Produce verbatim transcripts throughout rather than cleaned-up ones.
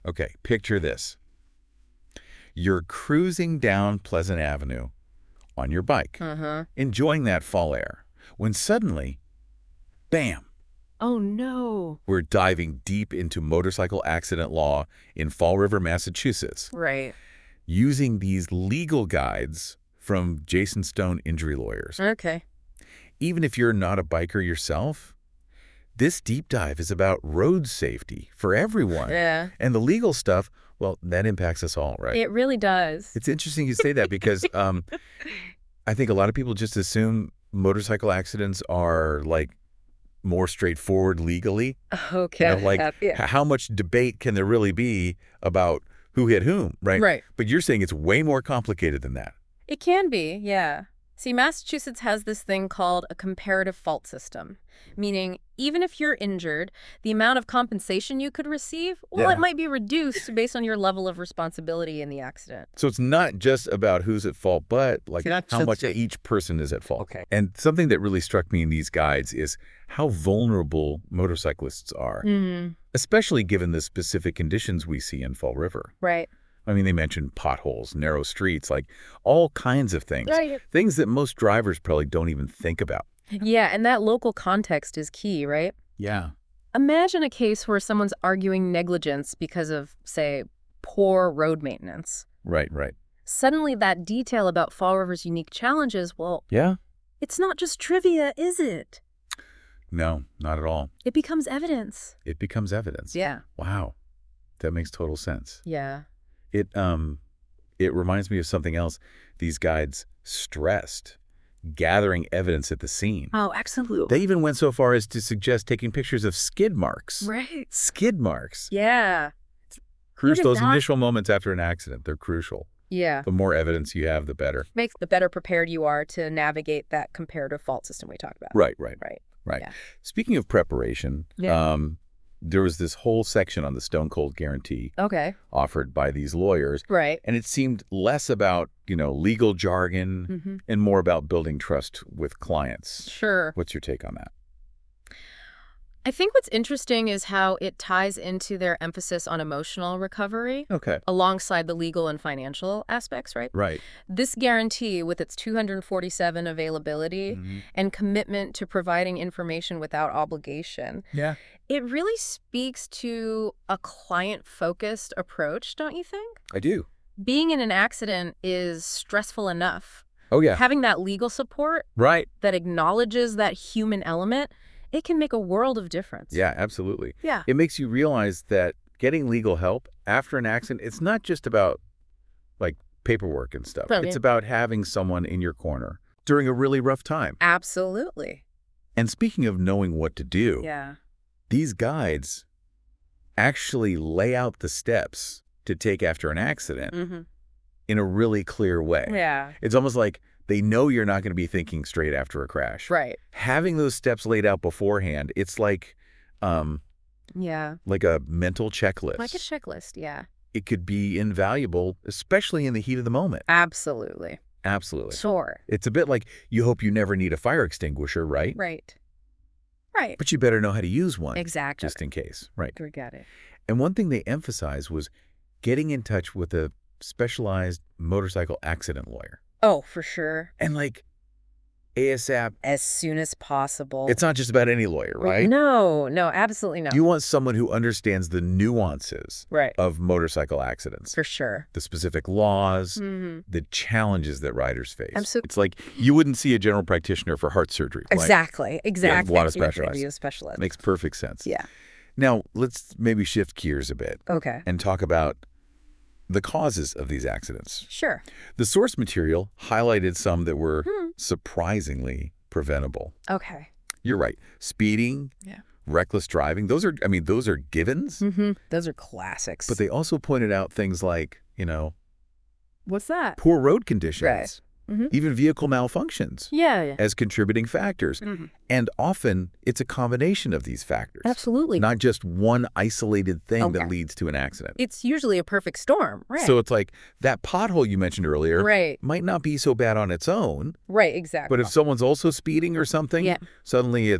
Okay, picture this. You're cruising down Pleasant Avenue on your bike, Uh-huh. enjoying that fall air, when suddenly, bam, Oh, no. we're diving deep into motorcycle accident law in Fall River, Massachusetts, Right. using these legal guides from Jason Stone Injury Lawyers. Okay. Even if you're not a biker yourself, this deep dive is about road safety for everyone. Yeah. And the legal stuff, well, that impacts us all, right? It really does. It's interesting you say that because um, I think a lot of people just assume motorcycle accidents are like more straightforward legally. Okay. You know, like Uh, yeah. h- how much debate can there really be about who hit whom, right? Right. But you're saying it's way more complicated than that. It can be, yeah. See, Massachusetts has this thing called a comparative fault system, meaning even if you're injured, the amount of compensation you could receive, well, Yeah. it might be reduced based on your level of responsibility in the accident. So it's not just about who's at fault, but like See, that's- how much that's- each person is at fault. Okay. And something that really struck me in these guides is how vulnerable motorcyclists are, Mm-hmm. especially given the specific conditions we see in Fall River. Right. I mean, they mentioned potholes, narrow streets, like all kinds of things. Right. Things that most drivers probably don't even think about. Yeah, and that local context is key, right? Yeah. Imagine a case where someone's arguing negligence because of, say, poor road maintenance. Right, right. Suddenly that detail about Fall River's unique challenges, well, Yeah? it's not just trivia, is it? No, not at all. It becomes evidence. It becomes evidence. Yeah. Wow. That makes total sense. Yeah. It um it reminds me of something else these guides stressed, gathering evidence at the scene. Oh, absolutely. They even went so far as to suggest taking pictures of skid marks. Right. Skid marks. Yeah. Crucial, Even those that- initial moments after an accident, they're crucial. Yeah. The more evidence you have, the better. Makes the better prepared you are to navigate that comparative fault system we talked about. Right, right, Right. right. Yeah. Speaking of preparation, Yeah. um, there was this whole section on the Stone Cold Guarantee Okay. offered by these lawyers, Right. and it seemed less about, you know, legal jargon Mm-hmm. and more about building trust with clients. Sure. What's your take on that? I think what's interesting is how it ties into their emphasis on emotional recovery Okay. alongside the legal and financial aspects, right? Right. This guarantee, with its two hundred forty-seven availability Mhm. and commitment to providing information without obligation, Yeah. it really speaks to a client-focused approach, don't you think? I do. Being in an accident is stressful enough. Oh, yeah. Having that legal support Right. that acknowledges that human element, it can make a world of difference. Yeah, absolutely. Yeah. It makes you realize that getting legal help after an accident, it's not just about like paperwork and stuff. Brilliant. It's about having someone in your corner during a really rough time. Absolutely. And speaking of knowing what to do, Yeah. these guides actually lay out the steps to take after an accident Mm-hmm. in a really clear way. Yeah. It's almost like they know you're not going to be thinking straight after a crash. Right. Having those steps laid out beforehand, it's like um, Yeah. like a mental checklist. Like a checklist, yeah. It could be invaluable, especially in the heat of the moment. Absolutely. Absolutely. Sure. It's a bit like you hope you never need a fire extinguisher, right? Right. Right. But you better know how to use one. Exactly. Just in case. Right. We got it. And one thing they emphasized was getting in touch with a specialized motorcycle accident lawyer. Oh, for sure. And like ASAP, As soon as possible. it's not just about any lawyer, right? No, no, absolutely not. You want someone who understands the nuances Right. of motorcycle accidents, For sure. the specific laws, Mm-hmm. the challenges that riders face. Absolutely. It's like you wouldn't see a general practitioner for heart surgery. Like, Exactly. Exactly. a lot of You have to specialists. be a specialist. makes perfect sense. Yeah. Now, let's maybe shift gears a bit Okay. and talk about the causes of these accidents. Sure. The source material highlighted some that were Hmm. surprisingly preventable. Okay. You're right. Speeding, Yeah. reckless driving, those are, I mean, those are givens. Mm-hmm. Those are classics. But they also pointed out things like, you know, What's that? poor road conditions, Right. Mhm. even vehicle malfunctions Yeah. yeah. as contributing factors. Mhm. And often it's a combination of these factors. Absolutely. Not just one isolated thing Okay. that leads to an accident. It's usually a perfect storm. Right. So it's like that pothole you mentioned earlier Right. might not be so bad on its own, Right. Exactly. but if someone's also speeding or something, Yeah. suddenly it's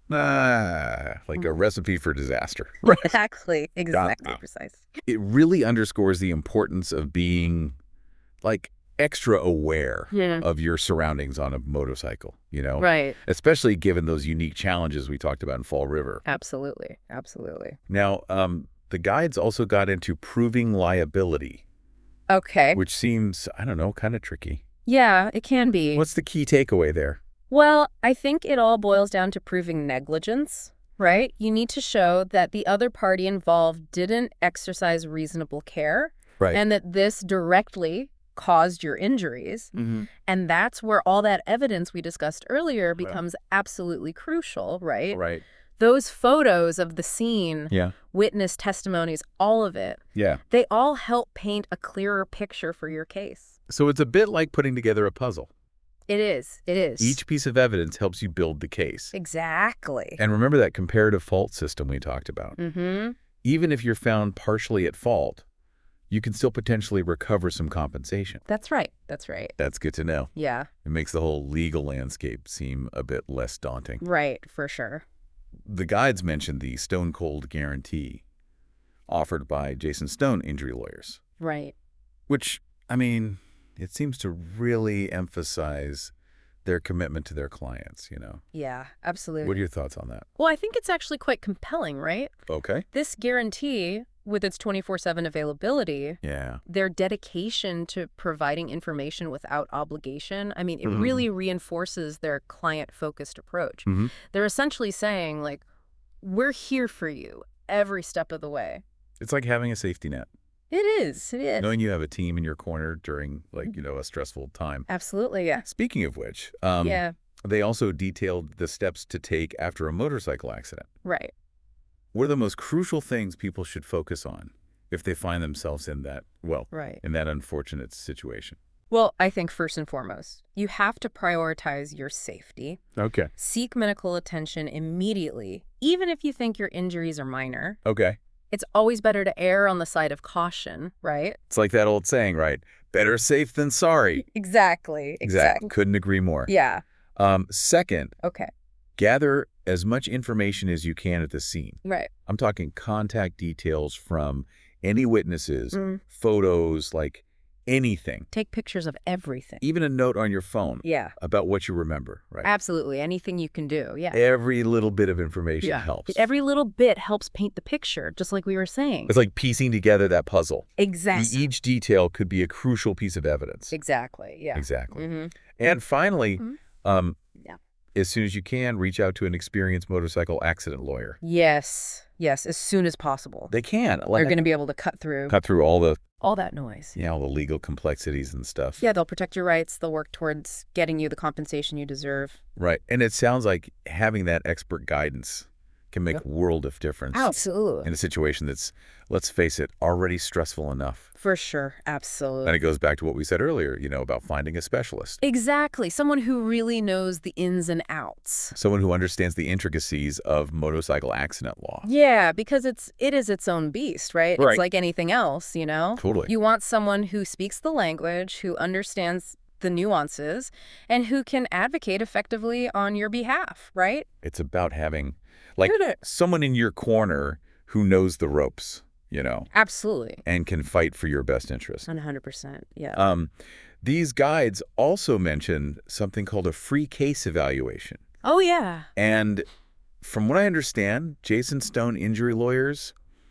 Ah, like a Mm. recipe for disaster. Exactly. Exactly. Got- Precise. It really underscores the importance of being, like, extra aware Yeah. of your surroundings on a motorcycle, you know? Right. Especially given those unique challenges we talked about in Fall River. Absolutely. Absolutely. Now, um, the guides also got into proving liability, Okay. which seems, I don't know, kind of tricky. Yeah, it can be. What's the key takeaway there? Well, I think it all boils down to proving negligence, right? You need to show that the other party involved didn't exercise reasonable care Right. and that this directly caused your injuries. Mm-hmm. And that's where all that evidence we discussed earlier becomes absolutely crucial, right? Right. Those photos of the scene, Yeah. witness testimonies, all of it, Yeah. they all help paint a clearer picture for your case. So it's a bit like putting together a puzzle. It is. It is. Each piece of evidence helps you build the case. Exactly. And remember that comparative fault system we talked about. Mm-hmm. Even if you're found partially at fault, you can still potentially recover some compensation. That's right. That's right. That's good to know. Yeah. It makes the whole legal landscape seem a bit less daunting. Right, for sure. The guides mentioned the stone cold guarantee offered by Jason Stone injury lawyers, Right. which, I mean, it seems to really emphasize their commitment to their clients, you know? Yeah, absolutely. What are your thoughts on that? Well, I think it's actually quite compelling, right? Okay. This guarantee, with its twenty-four seven availability, Yeah. their dedication to providing information without obligation, I mean, it Mhm. really reinforces their client-focused approach. Mm-hmm. They're essentially saying, like, we're here for you every step of the way. It's like having a safety net, It is. It is. knowing you have a team in your corner during, like, you know, a stressful time. Absolutely, yeah. Speaking of which, um, yeah, they also detailed the steps to take after a motorcycle accident. right. What are the most crucial things people should focus on if they find themselves in that, well, Right. in that unfortunate situation? Well, I think first and foremost, you have to prioritize your safety. Okay. Seek medical attention immediately, even if you think your injuries are minor. Okay. It's always better to err on the side of caution, right? It's like that old saying, right? Better safe than sorry. Exactly. Exactly. Couldn't agree more. Yeah. Um, second, Okay. gather as much information as you can at the scene. Right. I'm talking contact details from any witnesses, Mm. photos, like anything, Take pictures of everything. even a note on your phone Yeah. about what you remember, right? Absolutely. Anything you can do. Yeah. Every little bit of information Yeah. helps. Every little bit helps paint the picture, just like we were saying. It's like piecing together that puzzle. Exactly. Each detail could be a crucial piece of evidence. Exactly. Yeah. Exactly. Mm-hmm. And finally, Mhm. um, Yeah. as soon as you can, reach out to an experienced motorcycle accident lawyer. Yes. Yes. As soon as possible. They can. They're Like, going to be able to cut through cut through all the, all that noise. yeah, all the legal complexities and stuff. Yeah, they'll protect your rights. They'll work towards getting you the compensation you deserve. Right. And it sounds like having that expert guidance can make a world of difference Absolutely. in a situation that's, let's face it, already stressful enough. For sure. Absolutely. And it goes back to what we said earlier, you know, about finding a specialist. Exactly. Someone who really knows the ins and outs. Someone who understands the intricacies of motorcycle accident law. Yeah, because it's it is its own beast, right? Right. It's like anything else, you know? Totally. You want someone who speaks the language, who understands the nuances, and who can advocate effectively on your behalf, right? It's about having, like, Did it. someone in your corner who knows the ropes, you know, Absolutely. and can fight for your best interest. one hundred percent. Yeah. Um, these guides also mention something called a free case evaluation. oh, yeah. And from what I understand, Jason Stone Injury Lawyers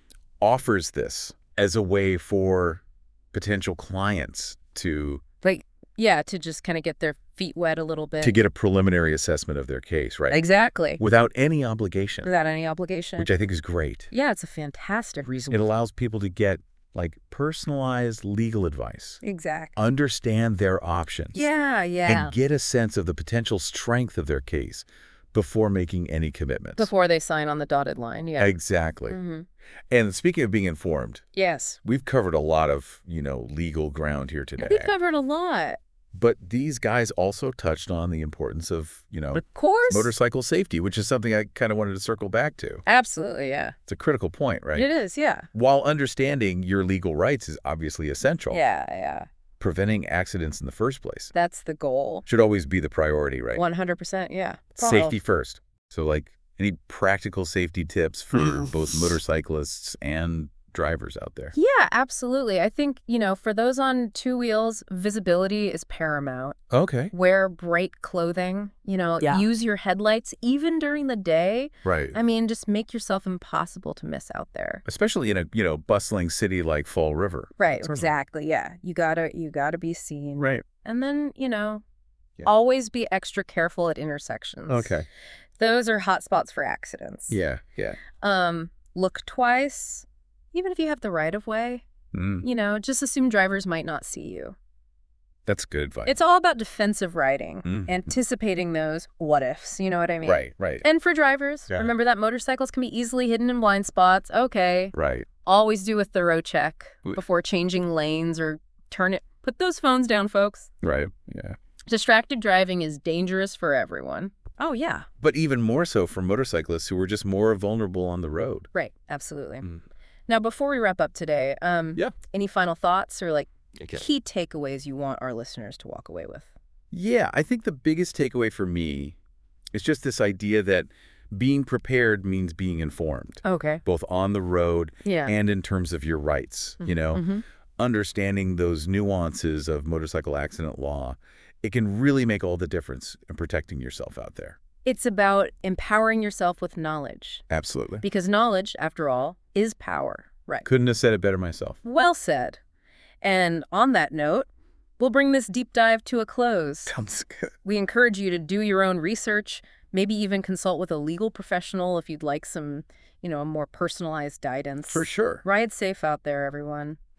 offers this as a way for potential clients to Like, yeah, to just kind of get their feet wet a little bit. to get a preliminary assessment of their case, right? Exactly. Without any obligation, Without any obligation. which I think is great. Yeah, it's a fantastic reason. It allows people to get, like, personalized legal advice, Exactly. understand their options, Yeah, yeah. and get a sense of the potential strength of their case before making any commitments. Before they sign on the dotted line, yeah. Exactly. hmm And speaking of being informed, Yes. we've covered a lot of, you know, legal ground here today. We covered a lot. But these guys also touched on the importance of, you know, Of course. motorcycle safety, which is something I kind of wanted to circle back to. Absolutely, yeah. It's a critical point, right? It is, yeah. While understanding your legal rights is obviously essential, Yeah, yeah. preventing accidents in the first place That's the goal. should always be the priority, right? one hundred percent, yeah. Safety first. So, like, Any practical safety tips for both motorcyclists and drivers out there? Yeah, absolutely. I think, you know, for those on two wheels, visibility is paramount. Okay. Wear bright clothing, you know, Yeah. use your headlights even during the day. Right. I mean, just make yourself impossible to miss out there. Especially in a, you know, bustling city like Fall River. Right, Certainly. exactly. Yeah. You gotta you gotta be seen. Right. And then, you know, Yeah. always be extra careful at intersections. Okay. Those are hot spots for accidents. Yeah, yeah. Um, look twice, even if you have the right of way. Mm, You know, just assume drivers might not see you. that's good advice. It's all about defensive riding, Mm. anticipating those what ifs, you know what I mean? Right, right, And for drivers, Yeah. remember that motorcycles can be easily hidden in blind spots. Okay. right. Always do a thorough check W- before changing lanes or turn it. Put those phones down, folks. Right, yeah. Distracted driving is dangerous for everyone. Oh, yeah. But even more so for motorcyclists who are just more vulnerable on the road. Right, absolutely. Mm. Now, before we wrap up today, um, Yeah. any final thoughts or like Okay. key takeaways you want our listeners to walk away with? Yeah, I think the biggest takeaway for me is just this idea that being prepared means being informed, Okay. both on the road Yeah. and in terms of your rights, you know? Mm-hmm. Understanding those nuances of motorcycle accident law, it can really make all the difference in protecting yourself out there. It's about empowering yourself with knowledge, Absolutely. because knowledge, after all, is power. Right. Couldn't have said it better myself. Well said. And on that note, we'll bring this deep dive to a close. Sounds good. We encourage you to do your own research, maybe even consult with a legal professional if you'd like some, you know, more personalized guidance. For sure. Ride safe out there, everyone.